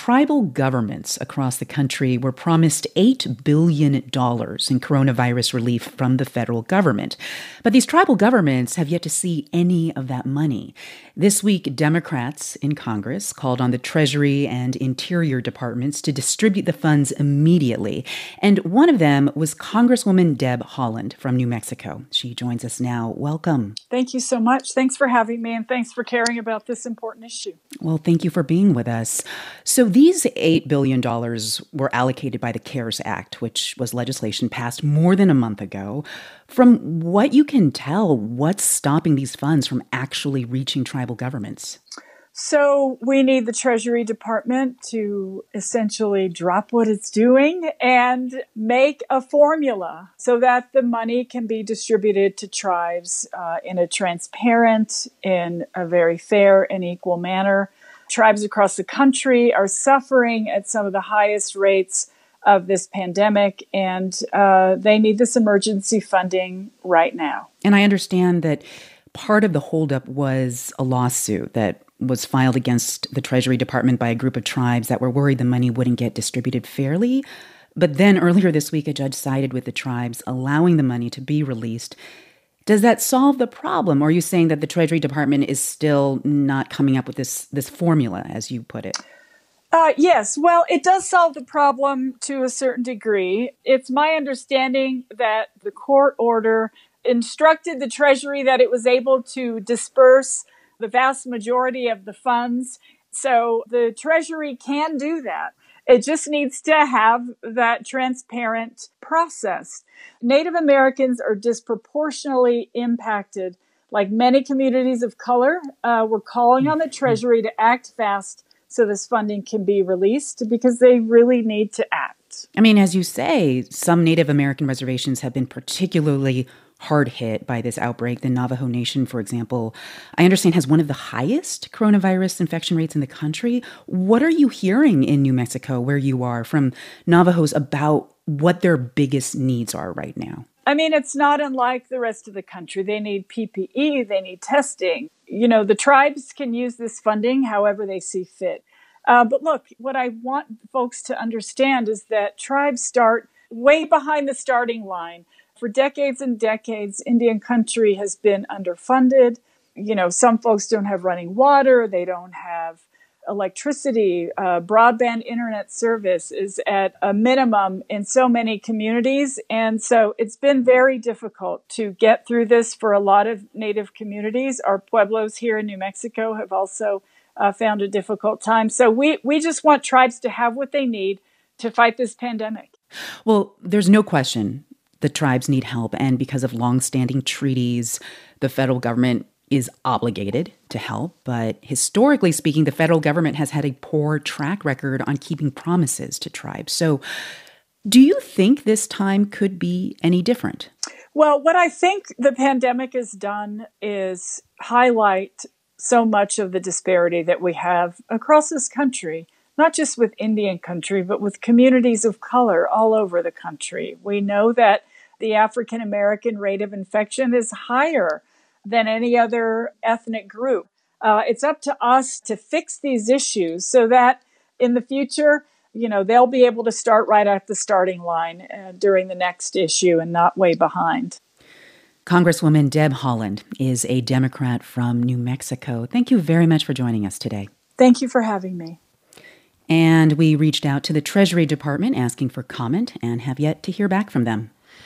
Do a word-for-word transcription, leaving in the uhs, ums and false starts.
tribal governments across the country were promised eight billion dollars in coronavirus relief from the federal government. But these tribal governments have yet to see any of that money. This week, Democrats in Congress called on the Treasury and Interior departments to distribute the funds immediately. And one of them was Congresswoman Deb Haaland from New Mexico. She joins us now. Welcome. Thank you so much. Thanks for having me, and thanks for caring about this important issue. Well, thank you for being with us. So these eight billion dollars were allocated by the CARES Act, which was legislation passed more than a month ago. From what you can tell, what's stopping these funds from actually reaching tribal governments? So we need the Treasury Department to essentially drop what it's doing and make a formula so that the money can be distributed to tribes uh, in a transparent, in a very fair and equal manner. Tribes across the country are suffering at some of the highest rates of this pandemic, and uh, they need this emergency funding right now. And I understand that part of the holdup was a lawsuit that was filed against the Treasury Department by a group of tribes that were worried the money wouldn't get distributed fairly. But then earlier this week, a judge sided with the tribes, allowing the money to be released. Does that solve the problem? Or are you saying that the Treasury Department is still not coming up with this, this formula, as you put it? Uh, yes. Well, it does solve the problem to a certain degree. It's my understanding that the court order instructed the Treasury that it was able to disperse the vast majority of the funds. So the Treasury can do that. It just needs to have that transparent process. Native Americans are disproportionately impacted. Like many communities of color, uh, we're calling on the Treasury to act fast so this funding can be released because they really need to act. I mean, as you say, some Native American reservations have been particularly hard hit by this outbreak. The Navajo Nation, for example, I understand has one of the highest coronavirus infection rates in the country. What are you hearing in New Mexico, where you are, from Navajos about what their biggest needs are right now? I mean, it's not unlike the rest of the country. They need P P E, they need testing. You know, the tribes can use this funding however they see fit. Uh, but look, what I want folks to understand is that tribes start way behind the starting line. For decades and decades, Indian country has been underfunded. You know, some folks don't have running water. They don't have electricity. Uh, broadband internet service is at a minimum in so many communities. And so it's been very difficult to get through this for a lot of Native communities. Our Pueblos here in New Mexico have also uh, found a difficult time. So we, we just want tribes to have what they need to fight this pandemic. Well, there's no question the tribes need help. And because of longstanding treaties, the federal government is obligated to help. But historically speaking, the federal government has had a poor track record on keeping promises to tribes. So do you think this time could be any different? Well, what I think the pandemic has done is highlight so much of the disparity that we have across this country. Not just with Indian country, but with communities of color all over the country. We know that the African American rate of infection is higher than any other ethnic group. Uh, it's up to us to fix these issues so that in the future, you know, they'll be able to start right at the starting line uh, during the next issue and not way behind. Congresswoman Deb Haaland is a Democrat from New Mexico. Thank you very much for joining us today. Thank you for having me. And we reached out to the Treasury Department asking for comment and have yet to hear back from them.